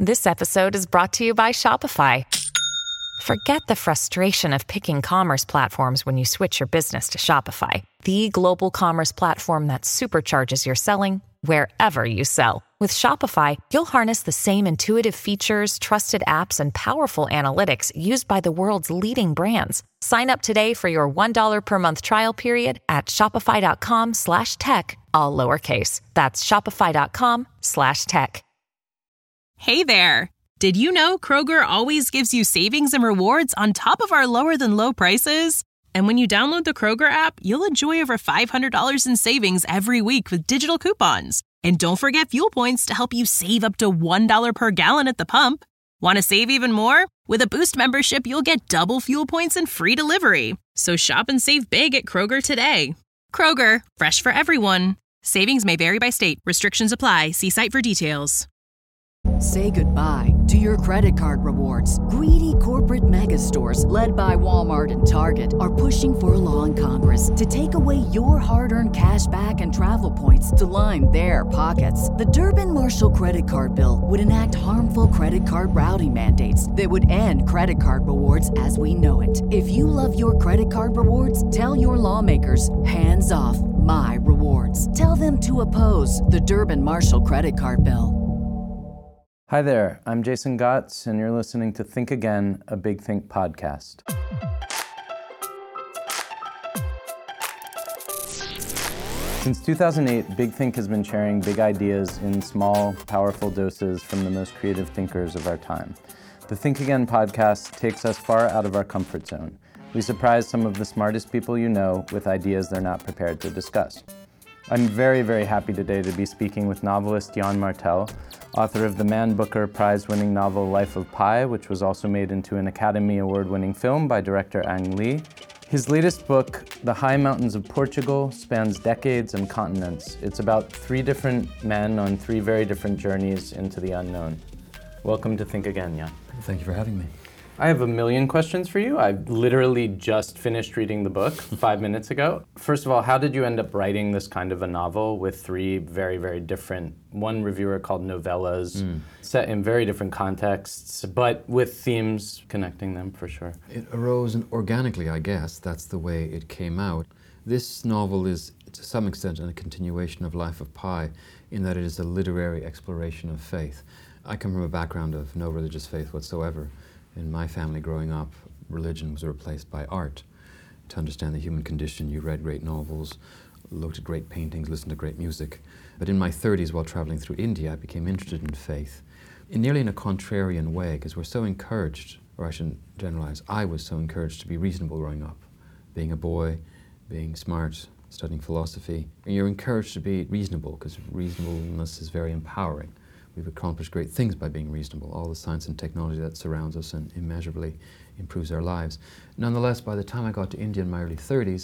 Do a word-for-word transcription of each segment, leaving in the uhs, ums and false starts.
This episode is brought to you by Shopify. Forget the frustration of picking commerce platforms when you switch your business to Shopify, the global commerce platform that supercharges your selling wherever you sell. With Shopify, you'll harness the same intuitive features, trusted apps, and powerful analytics used by the world's leading brands. Sign up today for your one dollar per month trial period at shopify.com slash tech, all lowercase. That's shopify.com slash tech. Hey there! Did you know Kroger always gives you savings and rewards on top of our lower-than-low prices? And when you download the Kroger app, you'll enjoy over five hundred dollars in savings every week with digital coupons. And don't forget fuel points to help you save up to one dollar per gallon at the pump. Want to save even more? With a Boost membership, you'll get double fuel points and free delivery. So shop and save big at Kroger today. Kroger, fresh for everyone. Savings may vary by state. Restrictions apply. See site for details. Say goodbye to your credit card rewards. Greedy corporate mega stores, led by Walmart and Target, are pushing for a law in Congress to take away your hard-earned cash back and travel points to line their pockets. The Durbin-Marshall credit card bill would enact harmful credit card routing mandates that would end credit card rewards as we know it. If you love your credit card rewards, tell your lawmakers, hands off my rewards. Tell them to oppose the Durbin-Marshall credit card bill. Hi there, I'm Jason Gotts, and you're listening to Think Again, a Big Think podcast. Since two thousand eight, Big Think has been sharing big ideas in small, powerful doses from the most creative thinkers of our time. The Think Again podcast takes us far out of our comfort zone. We surprise some of the smartest people you know with ideas they're not prepared to discuss. I'm very, very happy today to be speaking with novelist Yann Martel, author of the Man Booker Prize-winning novel Life of Pi, which was also made into an Academy Award-winning film by director Ang Lee. His latest book, The High Mountains of Portugal, spans decades and continents. It's about three different men on three very different journeys into the unknown. Welcome to Think Again, Yann. Thank you for having me. I have a million questions for you. I literally just finished reading the book five minutes ago. First of all, how did you end up writing this kind of a novel with three very, very different, one reviewer called novellas, mm. set in very different contexts, but with themes connecting them for sure? It arose organically, I guess. That's the way it came out. This novel is, to some extent, a continuation of Life of Pi, in that it is a literary exploration of faith. I come from a background of no religious faith whatsoever. In my family growing up, religion was replaced by art. To understand the human condition, you read great novels, looked at great paintings, listened to great music. But in my thirties, while traveling through India, I became interested in faith, in nearly in a contrarian way, because we're so encouraged, or I shouldn't generalize, I was so encouraged to be reasonable growing up. Being a boy, being smart, studying philosophy, and you're encouraged to be reasonable, because reasonableness is very empowering. We've accomplished great things by being reasonable. All the science and technology that surrounds us and immeasurably improves our lives. Nonetheless, by the time I got to India in my early thirties,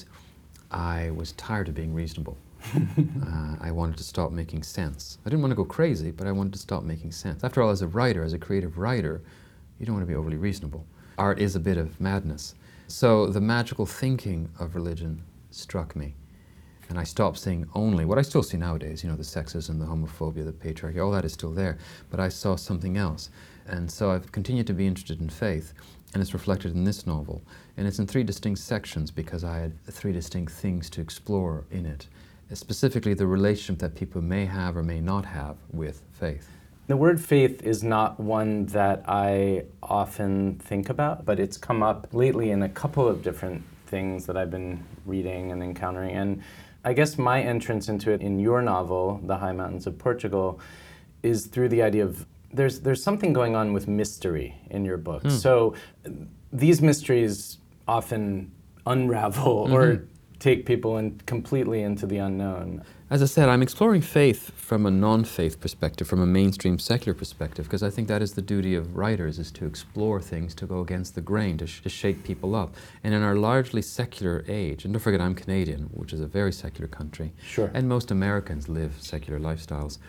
I was tired of being reasonable. uh, I wanted to stop making sense. I didn't want to go crazy, but I wanted to stop making sense. After all, as a writer, as a creative writer, you don't want to be overly reasonable. Art is a bit of madness. So the magical thinking of religion struck me. And I stopped seeing only what I still see nowadays, you know, the sexism, the homophobia, the patriarchy, all that is still there, but I saw something else. And so I've continued to be interested in faith, and it's reflected in this novel. And it's in three distinct sections because I had three distinct things to explore in it, specifically the relationship that people may have or may not have with faith. The word faith is not one that I often think about, but it's come up lately in a couple of different things that I've been reading and encountering. And I guess my entrance into it in your novel, The High Mountains of Portugal, is through the idea of there's there's something going on with mystery in your book. Mm. So these mysteries often unravel mm-hmm. or take people in completely into the unknown. As I said, I'm exploring faith from a non-faith perspective, from a mainstream secular perspective, because I think that is the duty of writers, is to explore things, to go against the grain, to, sh- to shake people up. And in our largely secular age, and don't forget I'm Canadian, which is a very secular country, sure. and most Americans live secular lifestyles,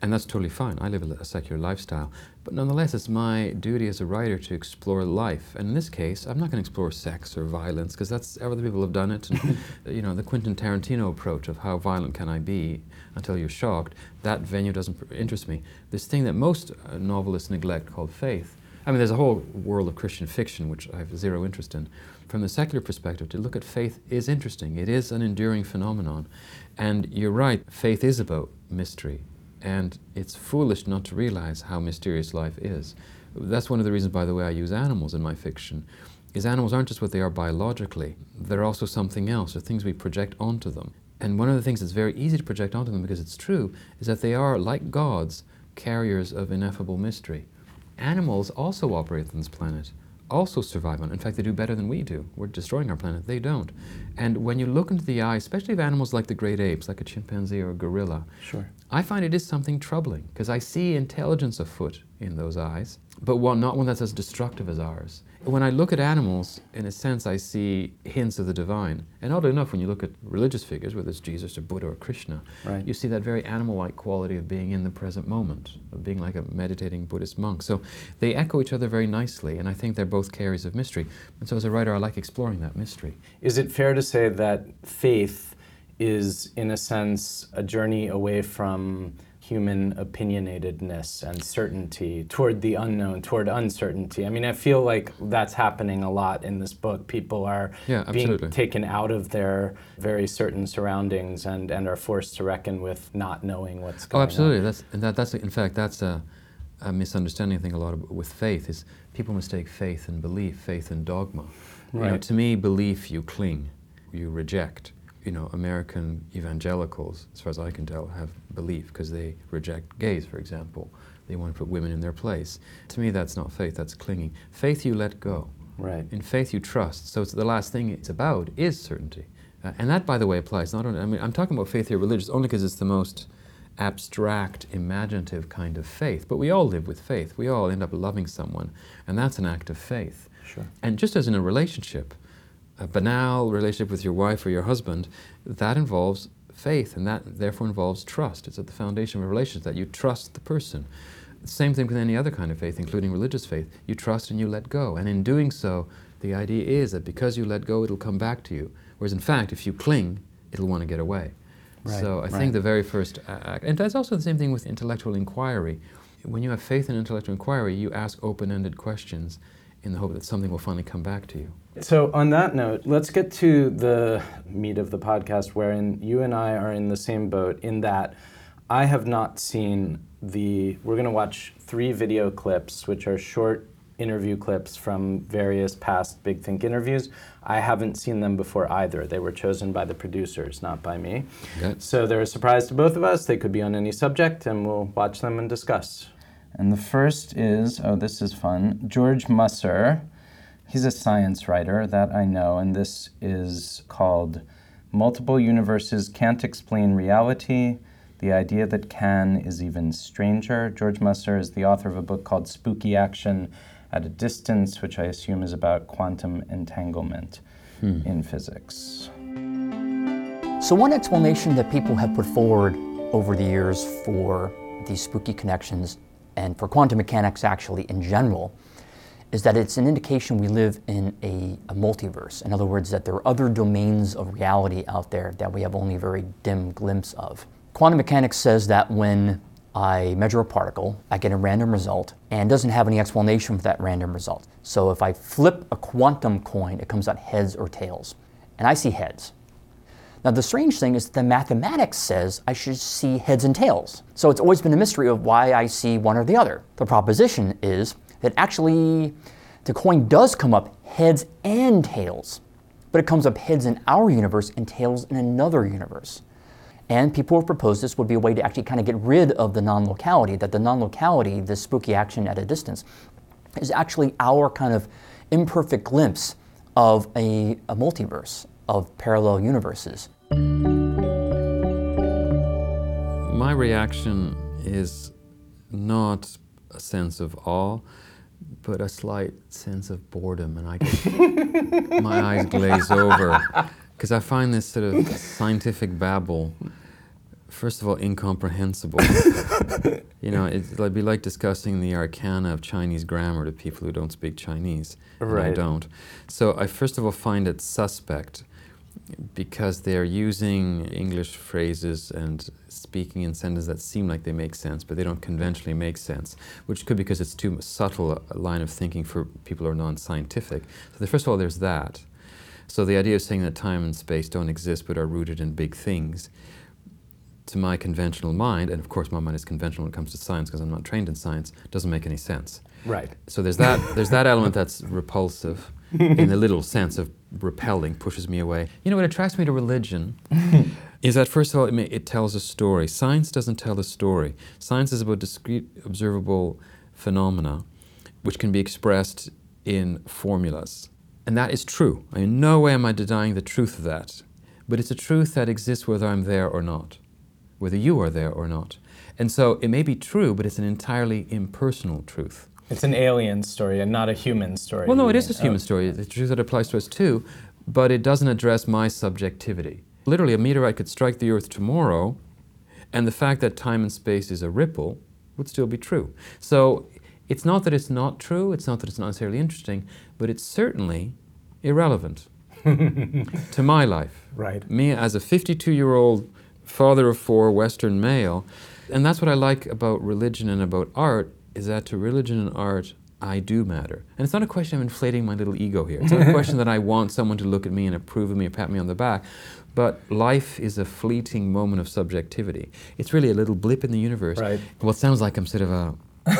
And that's totally fine. I live a, a secular lifestyle. But nonetheless, it's my duty as a writer to explore life. And in this case, I'm not going to explore sex or violence, because that's other people have done it. And, you know, the Quentin Tarantino approach of how violent can I be until you're shocked, that venue doesn't interest me. This thing that most uh, novelists neglect called faith. I mean, there's a whole world of Christian fiction which I have zero interest in. From the secular perspective, to look at faith is interesting. It is an enduring phenomenon. And you're right, faith is about mystery. And it's foolish not to realize how mysterious life is. That's one of the reasons, by the way, I use animals in my fiction, is animals aren't just what they are biologically. They're also something else. They're things we project onto them. And one of the things that's very easy to project onto them, because it's true, is that they are, like gods, carriers of ineffable mystery. Animals also operate on this planet, also survive on it. In fact, they do better than we do. We're destroying our planet. They don't. And when you look into the eye, especially of animals like the great apes, like a chimpanzee or a gorilla, sure. I find it is something troubling, because I see intelligence afoot in those eyes, but one, not one that's as destructive as ours. When I look at animals, in a sense, I see hints of the divine. And oddly enough, when you look at religious figures, whether it's Jesus or Buddha or Krishna, right. you see that very animal-like quality of being in the present moment, of being like a meditating Buddhist monk. So they echo each other very nicely, and I think they're both carriers of mystery. And so as a writer, I like exploring that mystery. Is it fair to say that faith is, in a sense, a journey away from human opinionatedness and certainty toward the unknown, toward uncertainty? I mean, I feel like that's happening a lot in this book. People are yeah, being taken out of their very certain surroundings and, and are forced to reckon with not knowing what's going on. Oh, absolutely. On. That's, and that, that's, in fact, that's a, a misunderstanding, I think, a lot of, with faith, is people mistake faith and belief, faith and dogma. Right. You know, to me, belief, you cling, you reject. You know, American evangelicals, as far as I can tell, have belief because they reject gays, for example. They want to put women in their place. To me, that's not faith, that's clinging. Faith, you let go. Right. In faith, you trust. So it's the last thing it's about is certainty. Uh, and that, by the way, applies not only, I mean, I'm talking about faith here, religious, only because it's the most abstract, imaginative kind of faith. But we all live with faith. We all end up loving someone, and that's an act of faith. Sure. And just as in a relationship, a banal relationship with your wife or your husband, that involves faith, and that therefore involves trust. It's at the foundation of a relationship that you trust the person. Same thing with any other kind of faith, including religious faith. You trust and you let go. And in doing so, the idea is that because you let go, it'll come back to you. Whereas in fact, if you cling, it'll want to get away. Right, so I right. think the very first act, and that's also the same thing with intellectual inquiry. When you have faith in intellectual inquiry, you ask open-ended questions in the hope that something will finally come back to you. So on that note, let's get to the meat of the podcast, wherein you and I are in the same boat, in that I have not seen the, we're going to watch three video clips, which are short interview clips from various past Big Think interviews. I haven't seen them before either. They were chosen by the producers, not by me. Okay. So they're a surprise to both of us. They could be on any subject, and we'll watch them and discuss. And the first is, oh, this is fun, George Musser. He's a science writer, that I know, and this is called Multiple Universes Can't Explain Reality. The Idea That Can Is Even Stranger. George Musser is the author of a book called Spooky Action at a Distance, which I assume is about quantum entanglement hmm. in physics. So one explanation that people have put forward over the years for these spooky connections, and for quantum mechanics actually in general, is that it's an indication we live in a, a multiverse. In other words, that there are other domains of reality out there that we have only a very dim glimpse of. Quantum mechanics says that when I measure a particle, I get a random result, and doesn't have any explanation for that random result. So if I flip a quantum coin, it comes out heads or tails, and I see heads. Now the strange thing is that the mathematics says I should see heads and tails. So it's always been a mystery of why I see one or the other. The proposition is that actually the coin does come up heads and tails, but it comes up heads in our universe and tails in another universe. And people have proposed this would be a way to actually kind of get rid of the non-locality, that the non-locality, this spooky action at a distance, is actually our kind of imperfect glimpse of a, a multiverse of parallel universes. My reaction is not a sense of awe, but a slight sense of boredom, and I get, my eyes glaze over, because I find this sort of scientific babble first of all, incomprehensible. You know, it'd be like discussing the arcana of Chinese grammar to people who don't speak Chinese. Right. And I don't. So I first of all find it suspect because they're using English phrases and speaking in sentences that seem like they make sense, but they don't conventionally make sense, which could be because it's too subtle a line of thinking for people who are non-scientific. So the, first of all, there's that. So the idea of saying that time and space don't exist but are rooted in big things, to my conventional mind, and of course my mind is conventional when it comes to science because I'm not trained in science, doesn't make any sense. Right. So there's that, there's that element that's repulsive in the literal sense of repelling, pushes me away. You know, what attracts me to religion is that, first of all, it, may, it tells a story. Science doesn't tell a story. Science is about discrete, observable phenomena which can be expressed in formulas. And that is true. In no way am I denying the truth of that. But it's a truth that exists whether I'm there or not, whether you are there or not. And so it may be true, but it's an entirely impersonal truth. It's an alien story and not a human story. Well, no, it is a human story. It's a truth that applies to us too, but it doesn't address my subjectivity. Literally, a meteorite could strike the Earth tomorrow, and the fact that time and space is a ripple would still be true. So it's not that it's not true, it's not that it's not necessarily interesting, but it's certainly irrelevant to my life. Right. Me as a fifty-two-year-old father of four Western male, and that's what I like about religion and about art, is that to religion and art, I do matter. And it's not a question of inflating my little ego here. It's not a question that I want someone to look at me and approve of me and pat me on the back. But life is a fleeting moment of subjectivity. It's really a little blip in the universe. Right. Well, it sounds like I'm sort of a...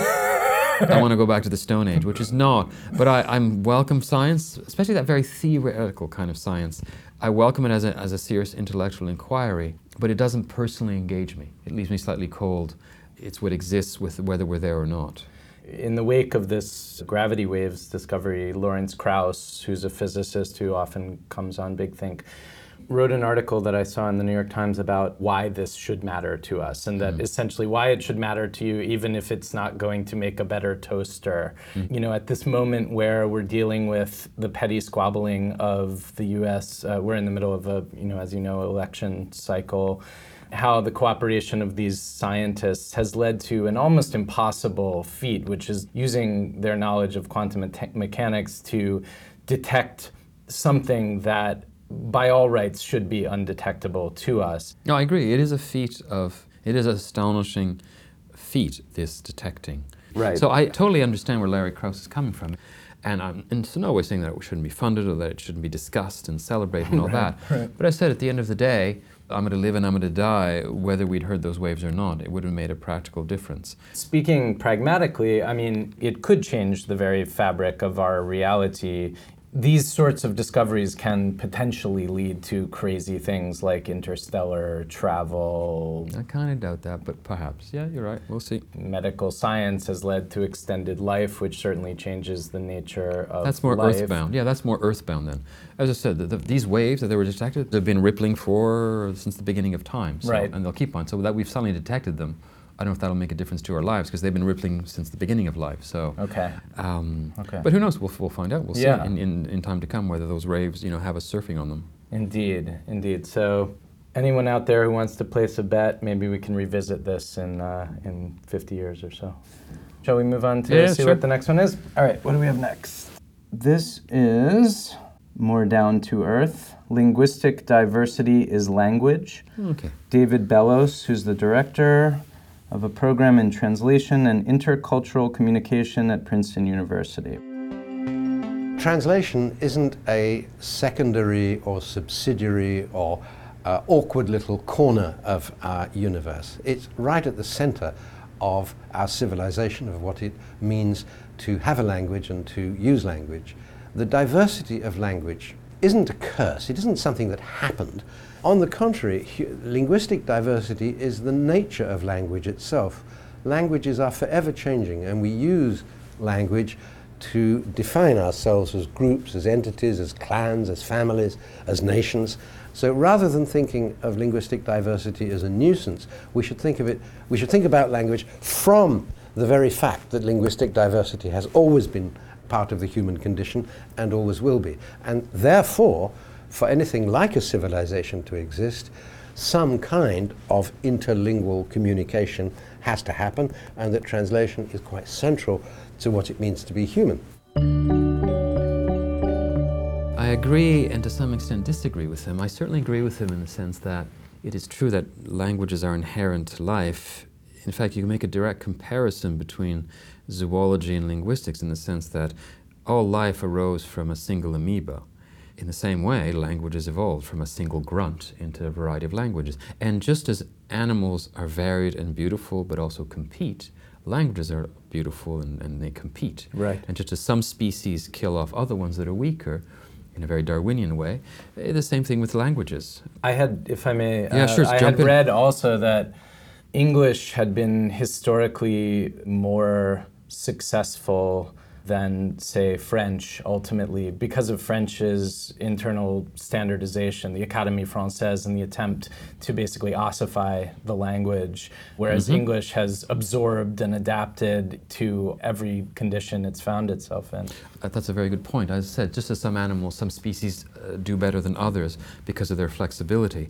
I want to go back to the Stone Age, which is not. But I, I'm welcome science, especially that very theoretical kind of science. I welcome it as a, as a serious intellectual inquiry, but it doesn't personally engage me. It leaves me slightly cold. It's what exists with whether we're there or not. In the wake of this gravity waves discovery, Lawrence Krauss, who's a physicist who often comes on Big Think, wrote an article that I saw in the New York Times about why this should matter to us, and that mm. essentially why it should matter to you even if it's not going to make a better toaster. Mm. You know, at this moment where we're dealing with the petty squabbling of the U S, uh, we're in the middle of a, you know, as you know, election cycle, how the cooperation of these scientists has led to an almost impossible feat, which is using their knowledge of quantum me- mechanics to detect something that by all rights should be undetectable to us. No, I agree. It is a feat of, it is an astonishing feat, this detecting. Right. So I totally understand where Larry Krauss is coming from. And I'm in no way saying that it shouldn't be funded or that it shouldn't be discussed and celebrated and all right, that. Right. But I said at the end of the day, I'm going to live and I'm going to die, whether we'd heard those waves or not. It would have made a practical difference. Speaking pragmatically, I mean, it could change the very fabric of our reality. These sorts of discoveries can potentially lead to crazy things like interstellar travel. I kind of doubt that, but perhaps. Yeah, you're right. We'll see. Medical science has led to extended life, which certainly changes the nature of life. That's more life. earthbound. Yeah, that's more earthbound then. As I said, the, the, these waves that they were detected, they've been rippling for since the beginning of time. So, right. And they'll keep on. So that we've suddenly detected them, I don't know if that'll make a difference to our lives because they've been rippling since the beginning of life. So, okay. Um, okay. But who knows? We'll, we'll find out. We'll yeah. see in, in, in time to come whether those waves, you know, have us surfing on them. Indeed, indeed. So, anyone out there who wants to place a bet, maybe we can revisit this in uh, in fifty years or so. Shall we move on to yeah, see sure. what the next one is? All right. What do we have next? This is more down to earth. Linguistic diversity is language. Okay. David Bellos, who's the director of a program in translation and intercultural communication at Princeton University. Translation isn't a secondary or subsidiary or uh, awkward little corner of our universe. It's right at the center of our civilization, of what it means to have a language and to use language. The diversity of language isn't a curse, it isn't something that happened. On the contrary, hu- linguistic diversity is the nature of language itself. Languages are forever changing, and we use language to define ourselves as groups, as entities, as clans, as families, as nations. So rather than thinking of linguistic diversity as a nuisance, we should think of it, we should think about language from the very fact that linguistic diversity has always been part of the human condition and always will be. And therefore, for anything like a civilization to exist, some kind of interlingual communication has to happen, and that translation is quite central to what it means to be human. I agree and to some extent disagree with him. I certainly agree with him in the sense that it is true that languages are inherent to life. In fact, you can make a direct comparison between zoology and linguistics in the sense that all life arose from a single amoeba. In the same way, languages evolved from a single grunt into a variety of languages. And just as animals are varied and beautiful but also compete, languages are beautiful and, and they compete. Right. And just as some species kill off other ones that are weaker, in a very Darwinian way, the same thing with languages. I had, if I may, yeah, uh, sure, I jump had in. read also that English had been historically more successful than, say, French, ultimately, because of French's internal standardization, the Académie Française, and the attempt to basically ossify the language, whereas mm-hmm. English has absorbed and adapted to every condition it's found itself in. Uh, that's a very good point. As I said, just as some animals, some species uh, do better than others because of their flexibility,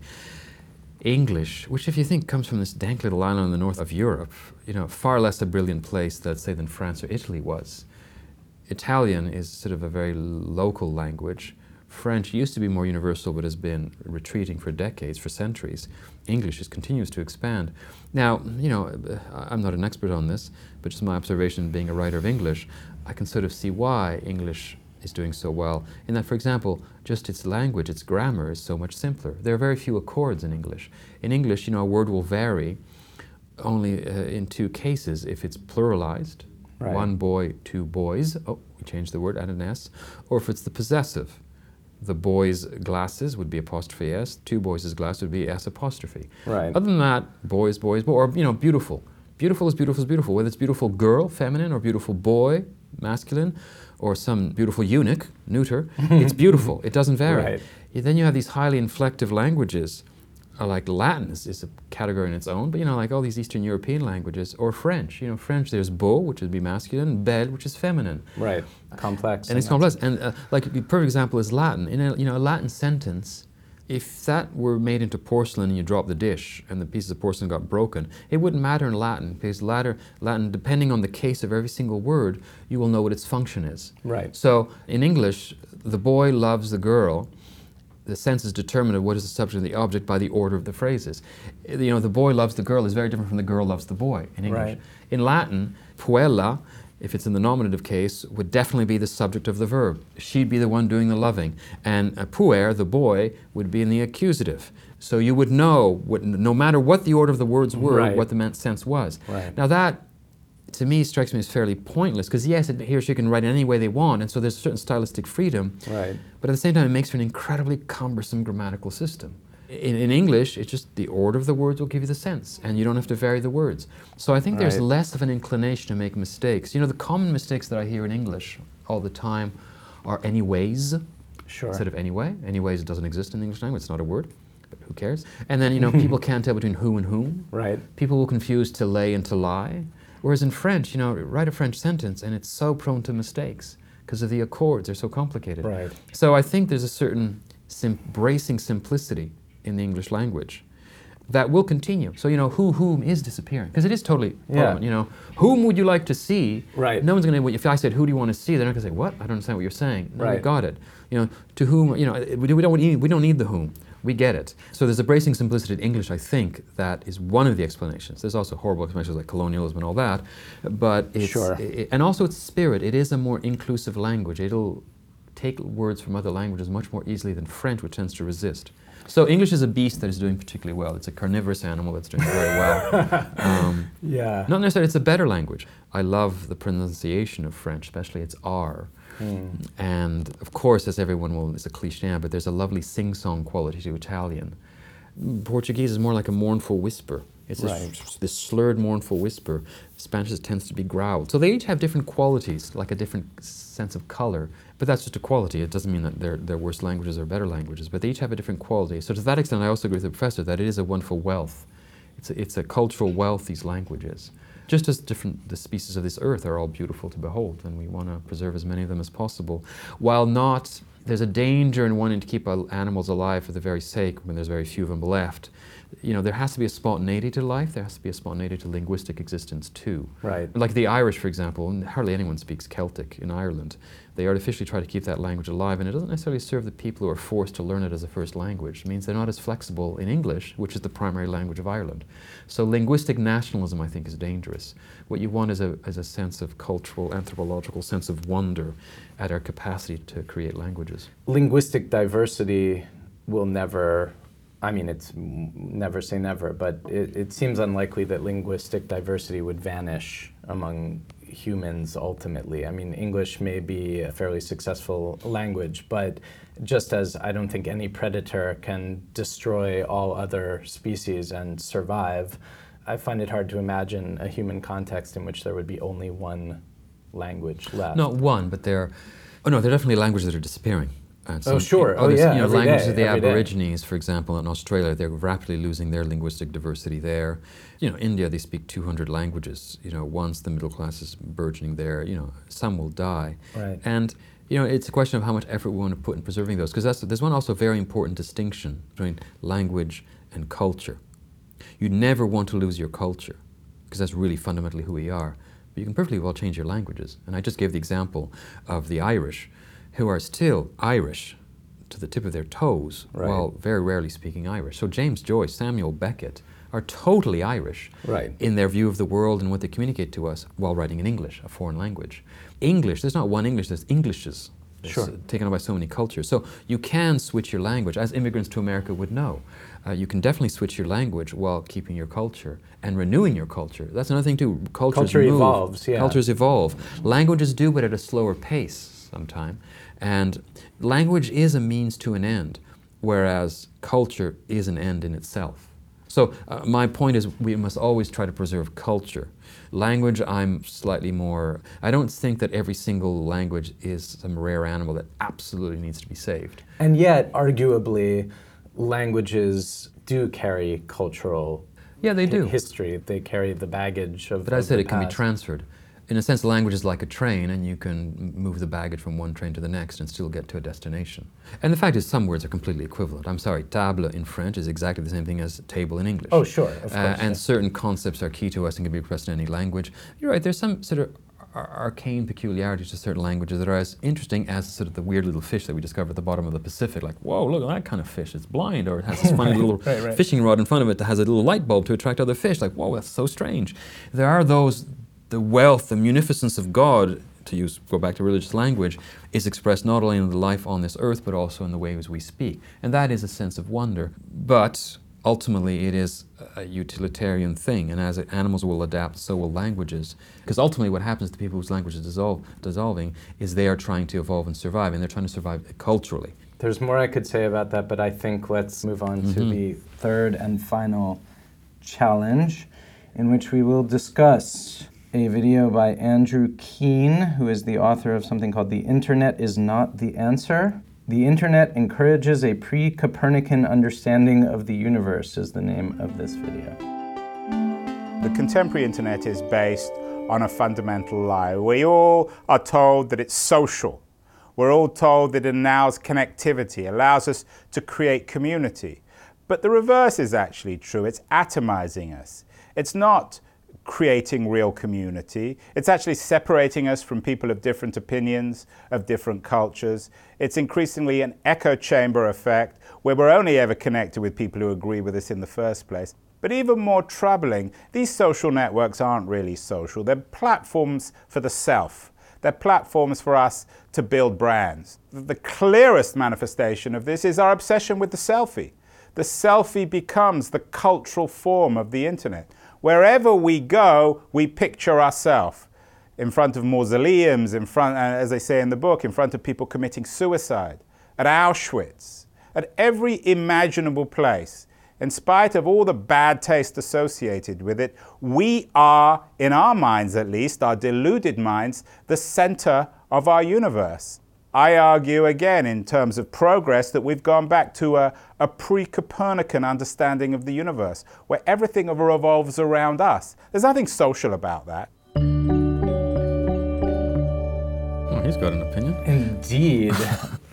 English, which if you think comes from this dank little island in the north of Europe, you know, far less a brilliant place, let's say, than France or Italy was. Italian is sort of a very local language. French used to be more universal but has been retreating for decades, for centuries. English is, continues to expand. Now, you know, I'm not an expert on this, but just my observation being a writer of English, I can sort of see why English is doing so well. In that, for example, just its language, its grammar is so much simpler. There are very few accords in English. In English, you know, a word will vary only uh, in two cases, if it's pluralized. Right. One boy, two boys. Oh, we changed the word, added an S. Or if it's the possessive. The boy's glasses would be apostrophe S. Two boys' glasses would be S apostrophe. Right. Other than that, boys, boys, boy, or, you know, beautiful. Beautiful is beautiful is beautiful. Whether it's beautiful girl, feminine, or beautiful boy, masculine, or some beautiful eunuch, neuter, it's beautiful. It doesn't vary. Right. Then you have these highly inflective languages. Uh, like Latin is, is a category in its own, but you know, like all these Eastern European languages, or French. You know, French, there's beau, which would be masculine, belle, which is feminine. Right, complex. And it's complex. And uh, like the perfect example is Latin. In a, you know, a Latin sentence, if that were made into porcelain and you dropped the dish and the pieces of porcelain got broken, it wouldn't matter in Latin, because Latin, Latin, depending on the case of every single word, you will know what its function is. Right. So in English, the boy loves the girl. The sense is determined of what is the subject and the object by the order of the phrases. You know, the boy loves the girl is very different from the girl loves the boy in English. Right. In Latin, puella, if it's in the nominative case, would definitely be the subject of the verb. She'd be the one doing the loving. And uh, puer, the boy, would be in the accusative. So you would know, what, no matter what the order of the words were, right. what the meant sense was. Right. Now that, to me, strikes me as fairly pointless, because yes, it, he or she can write it any way they want, and so there's a certain stylistic freedom. Right. But at the same time, it makes for an incredibly cumbersome grammatical system. In, in English, it's just the order of the words will give you the sense, and you don't have to vary the words. So I think there's Right. less of an inclination to make mistakes. You know, the common mistakes that I hear in English all the time are anyways, Sure. instead of anyway. Anyways doesn't exist in the English language, it's not a word, but who cares? And then, you know, people can't tell between who and whom. Right. People will confuse to lay and to lie. Whereas in French, you know, write a French sentence and it's so prone to mistakes because of the accords, they're so complicated. Right. So I think there's a certain sim- bracing simplicity in the English language that will continue. So, you know, who, whom is disappearing, because it is totally relevant, Yeah. you know. Whom would you like to see? Right. No one's going to, if I said, who do you want to see? They're not going to say, what? I don't understand what you're saying. No, we Right. got it. You know, to whom, you know, we don't, we don't need, we don't need the whom. We get it. So there's a bracing simplicity in English, I think, that is one of the explanations. There's also horrible explanations like colonialism and all that, but it's, Sure. it, and also its spirit. It is a more inclusive language. It'll take words from other languages much more easily than French, which tends to resist. So English is a beast that is doing particularly well. It's a carnivorous animal that's doing very well. Um, Yeah. not necessarily, it's a better language. I love the pronunciation of French, especially its R. Mm. And of course, as everyone will, it's a cliche, but there's a lovely sing-song quality to Italian. Portuguese is more like a mournful whisper. It's Right. this, this slurred, mournful whisper. Spanish tends to be growled. So they each have different qualities, like a different sense of color. But that's just a quality. It doesn't mean that they're, they're worse languages or better languages, but they each have a different quality. So to that extent, I also agree with the professor that it is a wonderful wealth. It's a, it's a cultural wealth, these languages. Just as different the species of this earth are all beautiful to behold, and we want to preserve as many of them as possible, while not There's a danger in wanting to keep animals alive for the very sake when there's very few of them left. You know, there has to be a spontaneity to life, there has to be a spontaneity to linguistic existence too. Right. Like the Irish, for example, hardly anyone speaks Celtic in Ireland. They artificially try to keep that language alive, and it doesn't necessarily serve the people who are forced to learn it as a first language. It means they're not as flexible in English, which is the primary language of Ireland. So linguistic nationalism, I think, is dangerous. What you want is a, is a sense of cultural, anthropological sense of wonder at our capacity to create languages. Linguistic diversity will never, I mean, it's never say never, but it, it seems unlikely that linguistic diversity would vanish among humans ultimately. I mean, English may be a fairly successful language, but just as I don't think any predator can destroy all other species and survive, I find it hard to imagine a human context in which there would be only one language left. Not one, but there, oh no, there are definitely languages that are disappearing. And oh, sure. Oh, others, yeah. You know, every languages day, of the every Aborigines, day. for example, in Australia, they're rapidly losing their linguistic diversity there. You know, India, they speak two hundred languages. You know, once the middle class is burgeoning there, you know, some will die. Right. And, you know, it's a question of how much effort we want to put in preserving those. Because there's one also very important distinction between language and culture. You never want to lose your culture, because that's really fundamentally who we are. But you can perfectly well change your languages. And I just gave the example of the Irish, who are still Irish to the tip of their toes, right. while very rarely speaking Irish. So James Joyce, Samuel Beckett are totally Irish right. in their view of the world and what they communicate to us while writing in English, a foreign language. English, there's not one English, there's Englishes. Sure. Taken on by so many cultures. So you can switch your language, as immigrants to America would know. Uh, you can definitely switch your language while keeping your culture and renewing your culture. That's another thing too. Cultures Culture move. evolves, yeah. Cultures evolve. Languages do, but at a slower pace sometime. And language is a means to an end, whereas culture is an end in itself. So uh, my point is we must always try to preserve culture. Language, I'm slightly more, I don't think that every single language is some rare animal that absolutely needs to be saved. And yet, arguably, languages do carry cultural yeah, they do. history. They carry the baggage of But I said it past. can be transferred. In a sense, language is like a train, and you can move the baggage from one train to the next and still get to a destination. And the fact is, some words are completely equivalent. I'm sorry, table in French is exactly the same thing as table in English. Oh, sure, of course. Uh, and yeah. certain concepts are key to us and can be expressed in any language. You're right, there's some sort of ar- arcane peculiarities to certain languages that are as interesting as sort of the weird little fish that we discovered at the bottom of the Pacific. Like, whoa, look at that kind of fish. It's blind, or it has this funny little right, right. fishing rod in front of it that has a little light bulb to attract other fish. Like, whoa, that's so strange. There are those. The wealth, the munificence of God, to use, go back to religious language, is expressed not only in the life on this earth, but also in the ways we speak. And that is a sense of wonder. But ultimately, it is a utilitarian thing. And as animals will adapt, so will languages. Because ultimately, what happens to people whose language is dissolve, dissolving is they are trying to evolve and survive, and they're trying to survive culturally. There's more I could say about that, but I think let's move on mm-hmm. to the third and final challenge, in which we will discuss a video by Andrew Keen, who is the author of something called The Internet is Not the Answer. The Internet Encourages a Pre-Copernican Understanding of the Universe is the name of this video. The contemporary internet is based on a fundamental lie. We all are told that it's social. We're all told that it allows connectivity, allows us to create community. But the reverse is actually true. It's atomizing us. It's not creating real community. It's actually separating us from people of different opinions, of different cultures. It's increasingly an echo chamber effect where we're only ever connected with people who agree with us in the first place. But even more troubling, these social networks aren't really social. They're platforms for the self. They're platforms for us to build brands. The clearest manifestation of this is our obsession with the selfie. The selfie becomes the cultural form of the internet. Wherever we go, we picture ourselves in front of mausoleums, in front, as I say in the book, in front of people committing suicide, at Auschwitz, at every imaginable place. In spite of all the bad taste associated with it, we are, in our minds at least, our deluded minds, the center of our universe. I argue again in terms of progress that we've gone back to a, a pre-Copernican understanding of the universe, where everything revolves around us. There's nothing social about that. Well, he's got an opinion. Indeed.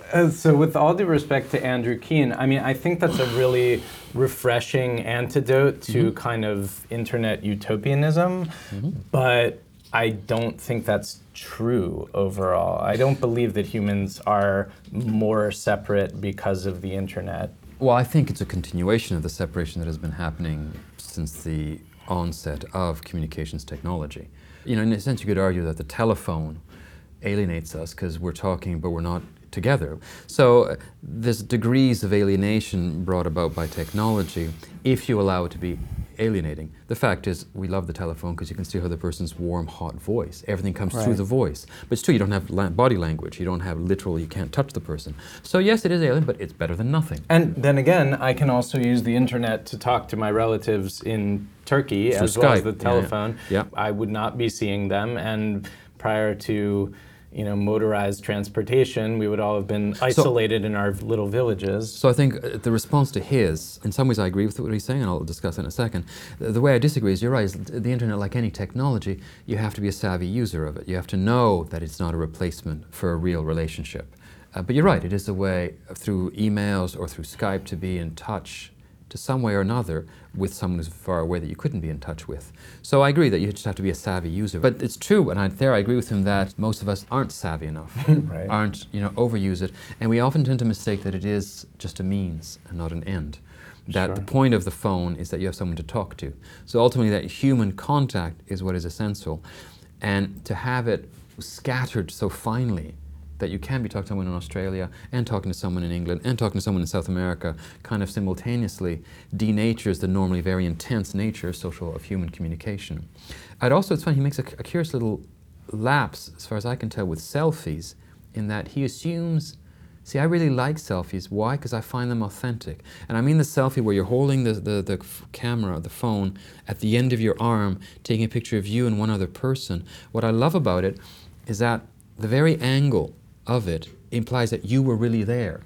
Uh, so with all due respect to Andrew Keen, I mean, I think that's a really refreshing antidote to mm-hmm. kind of internet utopianism, mm-hmm. but I don't think that's true overall. I don't believe that humans are more separate because of the internet. Well, I think it's a continuation of the separation that has been happening since the onset of communications technology. You know, in a sense, you could argue that the telephone alienates us because we're talking, but we're not together. So uh, there's degrees of alienation brought about by technology if you allow it to be alienating. The fact is, we love the telephone because you can see how the person's warm, hot voice. Everything comes right. through the voice. But it's true, you don't have la- body language. You don't have literal, you can't touch the person. So yes, it is alien, but it's better than nothing. And then again, I can also use the internet to talk to my relatives in Turkey Through as Skype. well as the telephone. Yeah, yeah. I would not be seeing them, and prior to you know, motorized transportation, we would all have been isolated so, in our little villages. So I think uh, the response to his, in some ways I agree with what he's saying, and I'll discuss in a second. The, the way I disagree is, you're right, is the internet, like any technology, you have to be a savvy user of it. You have to know that it's not a replacement for a real relationship. Uh, but you're right, it is a way through emails or through Skype to be in touch to some way or another with someone who's far away that you couldn't be in touch with. So I agree that you just have to be a savvy user. But it's true, and I, there I agree with him, that most of us aren't savvy enough, right. aren't, you know, overuse it. And we often tend to mistake that it is just a means and not an end. That sure. the point of the phone is that you have someone to talk to. So ultimately that human contact is what is essential. And to have it scattered so finely that you can be talking to someone in Australia and talking to someone in England and talking to someone in South America kind of simultaneously denatures the normally very intense nature social of human communication. I'd also, it's funny, he makes a, a curious little lapse, as far as I can tell, with selfies, in that he assumes, see, I really like selfies. Why? Because I find them authentic. And I mean the selfie where you're holding the, the, the f- camera, the phone, at the end of your arm, taking a picture of you and one other person. What I love about it is that the very angle of it implies that you were really there.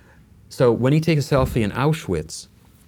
So when he takes a selfie in Auschwitz,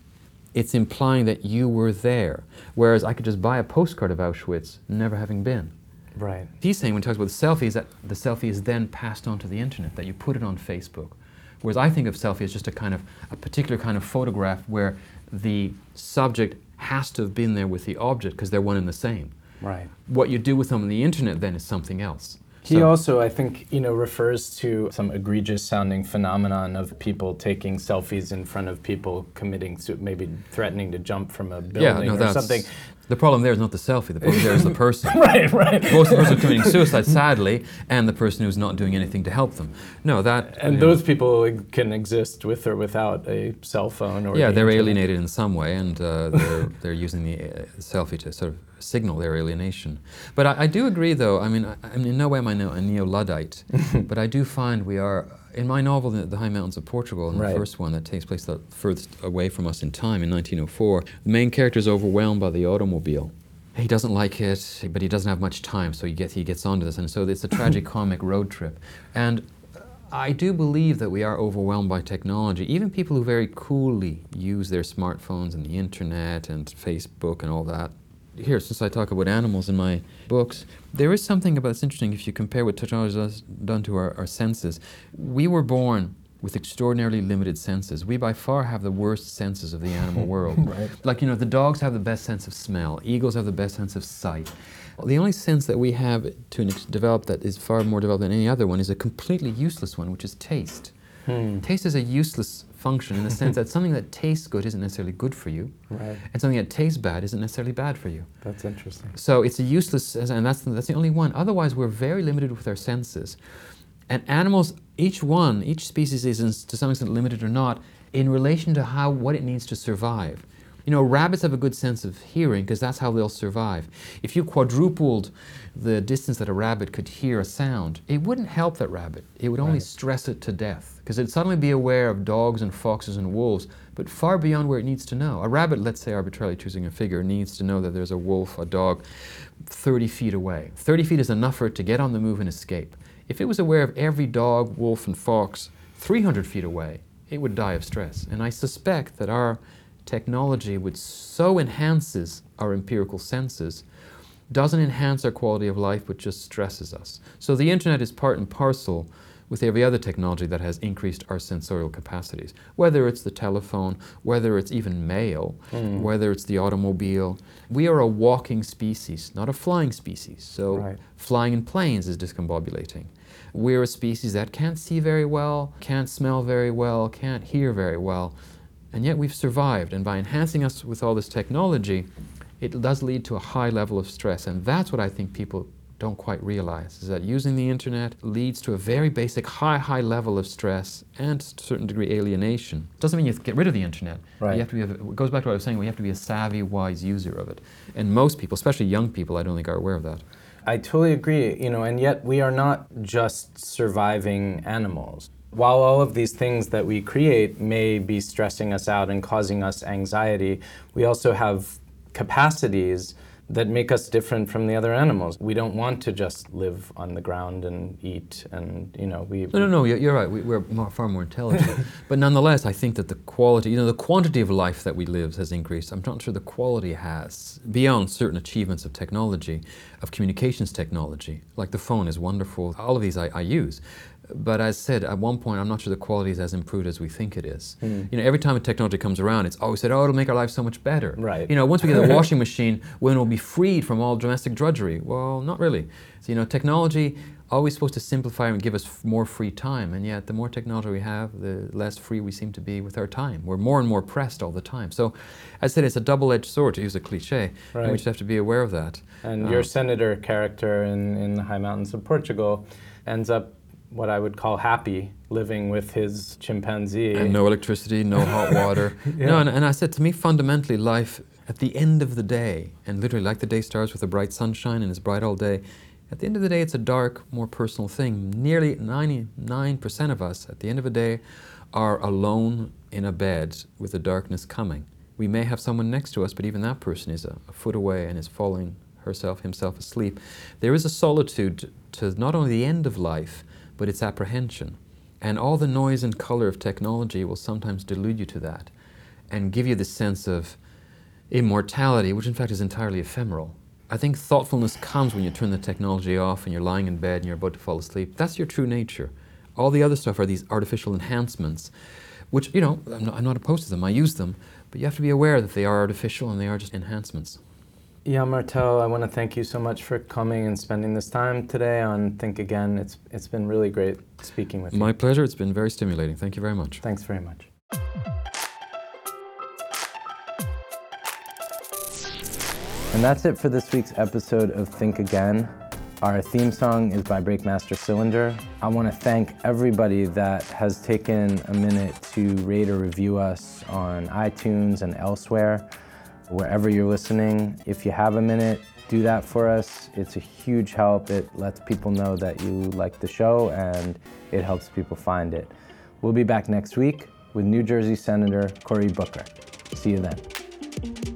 it's implying that you were there. Whereas I could just buy a postcard of Auschwitz, never having been. Right. He's saying when he talks about the selfie is that the selfie is then passed on to the internet, that you put it on Facebook. Whereas I think of selfie as just a kind of, a particular kind of photograph where the subject has to have been there with the object because they're one and the same. Right. What you do with them on the internet then is something else. He so. also, I think, you know, refers to some egregious-sounding phenomenon of people taking selfies in front of people committing, su- maybe threatening to jump from a building yeah, no, or that's, something. The problem there is not the selfie, the problem there is the person. right, right. Both the person committing suicide, sadly, and the person who's not doing anything to help them. No, that... And those know, people can exist with or without a cell phone or... Yeah, the they're internet. alienated in some way, and uh, they're, they're using the uh, selfie to sort of signal their alienation. But I, I do agree, though, I mean, I, I mean, in no way am I a neo-Luddite, but I do find we are... In my novel, The, the High Mountains of Portugal, and right. the first one that takes place the furthest away from us in time, in nineteen oh four, the main character is overwhelmed by the automobile. He doesn't like it, but he doesn't have much time, so he gets, he gets onto this. And so it's a tragicomic road trip. And I do believe that we are overwhelmed by technology. Even people who very coolly use their smartphones and the internet and Facebook and all that. Here, since I talk about animals in my books, there is something about, it's interesting, if you compare what technology has done to our, our senses. We were born with extraordinarily limited senses. We by far have the worst senses of the animal world. Right. Like, you know, the dogs have the best sense of smell. Eagles have the best sense of sight. The only sense that we have to an ex- develop that is far more developed than any other one is a completely useless one, which is taste. Hmm. Taste is a useless function in the sense that something that tastes good isn't necessarily good for you, right. and something that tastes bad isn't necessarily bad for you. That's interesting. So it's a useless, and that's the, that's the only one. Otherwise, we're very limited with our senses. And animals, each one, each species is in, to some extent limited or not in relation to how what it needs to survive. You know, rabbits have a good sense of hearing because that's how they'll survive. If you quadrupled the distance that a rabbit could hear a sound, it wouldn't help that rabbit. It would only right. stress it to death because it'd suddenly be aware of dogs and foxes and wolves, but far beyond where it needs to know. A rabbit, let's say arbitrarily choosing a figure, needs to know that there's a wolf, a dog, thirty feet away. thirty feet is enough for it to get on the move and escape. If it was aware of every dog, wolf, and fox three hundred feet away, it would die of stress. And I suspect that our technology, which so enhances our empirical senses, doesn't enhance our quality of life, but just stresses us. So the internet is part and parcel with every other technology that has increased our sensorial capacities. Whether it's the telephone, whether it's even mail, mm. whether it's the automobile. We are a walking species, not a flying species. So right. flying in planes is discombobulating. We're a species that can't see very well, can't smell very well, can't hear very well, and yet we've survived. And by enhancing us with all this technology, it does lead to a high level of stress. And that's what I think people don't quite realize, is that using the internet leads to a very basic high, high level of stress and to a certain degree alienation. Doesn't mean you have to get rid of the internet. Right. You have to be a, it goes back to what I was saying, we have to be a savvy, wise user of it. And most people, especially young people, I don't think are aware of that. I totally agree, you know, and yet we are not just surviving animals. While all of these things that we create may be stressing us out and causing us anxiety, we also have capacities that make us different from the other animals. We don't want to just live on the ground and eat and, you know, we... No, no, no, you're right. We, we're more, far more intelligent. But nonetheless, I think that the quality, you know, the quantity of life that we live has increased. I'm not sure the quality has. Beyond certain achievements of technology, of communications technology, like the phone is wonderful. All of these I, I use. But as I said, at one point, I'm not sure the quality is as improved as we think it is. Mm. You know, every time a technology comes around, it's always said, oh, it'll make our life so much better. Right. You know, once we get a washing machine, when we'll be freed from all domestic drudgery. Well, not really. So, you know, technology always supposed to simplify and give us more free time, and yet the more technology we have, the less free we seem to be with our time. We're more and more pressed all the time. So, as I said, it's a double-edged sword, to use a cliche, right. and we just have to be aware of that. And um, your senator character in, in the high mountains of Portugal ends up what I would call happy, living with his chimpanzee. And no electricity, no hot water. yeah. No, and, and I said, to me, fundamentally, life, at the end of the day, and literally like the day starts with a bright sunshine and it's bright all day, at the end of the day, it's a dark, more personal thing. Nearly ninety-nine percent of us, at the end of the day, are alone in a bed with the darkness coming. We may have someone next to us, but even that person is a, a foot away and is falling herself, himself asleep. There is a solitude to not only the end of life, but its apprehension. And all the noise and color of technology will sometimes delude you to that and give you this sense of immortality, which in fact is entirely ephemeral. I think thoughtfulness comes when you turn the technology off and you're lying in bed and you're about to fall asleep. That's your true nature. All the other stuff are these artificial enhancements, which, you know, I'm not, I'm not opposed to them, I use them, but you have to be aware that they are artificial and they are just enhancements. Jan Martel, I want to thank you so much for coming and spending this time today on Think Again. It's It's been really great speaking with you. My pleasure. It's been very stimulating. Thank you very much. Thanks very much. And that's it for this week's episode of Think Again. Our theme song is by Breakmaster Cylinder. I want to thank everybody that has taken a minute to rate or review us on iTunes and elsewhere. Wherever you're listening, if you have a minute, do that for us. It's a huge help. It lets people know that you like the show and it helps people find it. We'll be back next week with New Jersey Senator Cory Booker. See you then.